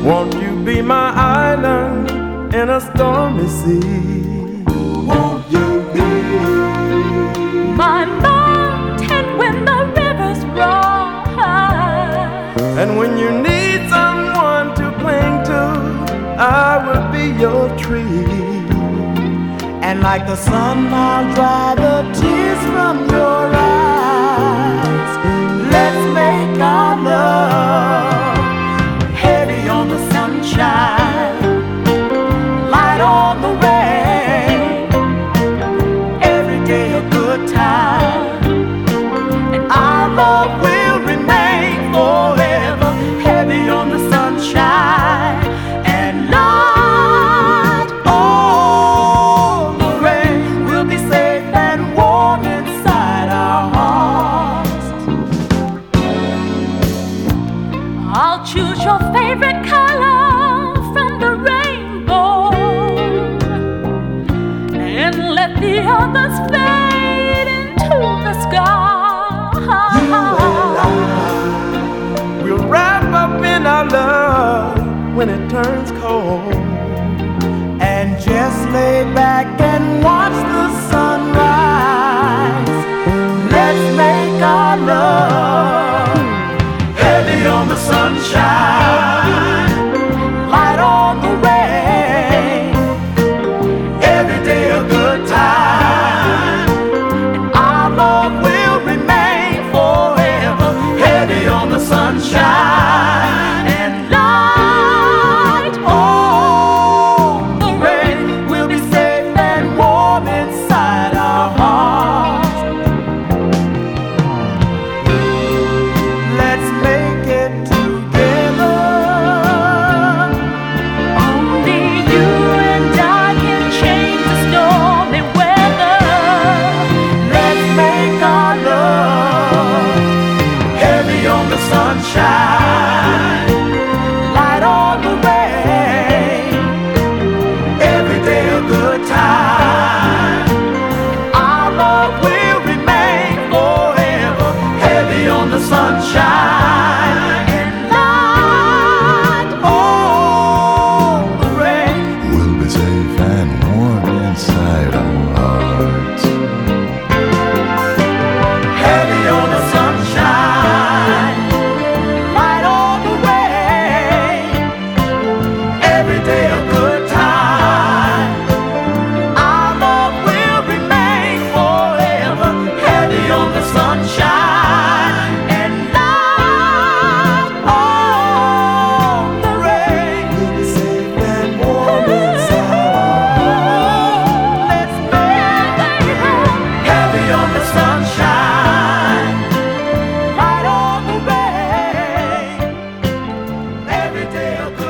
Won't you be my island in a stormy sea? Won't you be my mountain when the rivers roar? And when you need someone to cling to, I will be your tree. And like the sun, I'll dry the tears from your eyes. Let's make our love heavy on the sunshine, light on the rain, every day a good time. And our love will remain forever heavy on the sunshine and light on the rain. We'll be safe and warm inside our hearts. I'll choose your favorite color from the rainbow and let the others fade into the sky. We'll wrap up in our love when it turns cold, And just lay back and watch the sunrise. Let's make our love heavy on the sunshine, light on the rain, every day a good time. And our love will remain forever heavy on the sunshine and light on the rain. We'll be safe and warm inside our hearts. Let's make it together. Only you and I can change the stormy weather. Let's make our love heavy on the sunshine, light on the rain, every day a good time. Our love will remain forever heavy on the sunshine and light on the rain. We'll be safe and warm inside our hearts. Heavy on the sunshine, light on the rain, every day a good time. Our love will remain forever heavy on the sunshine and light on the rain. We'll be safe and warm inside our hearts. Let's make it heavy on the sunshine, light on the rain, every day a good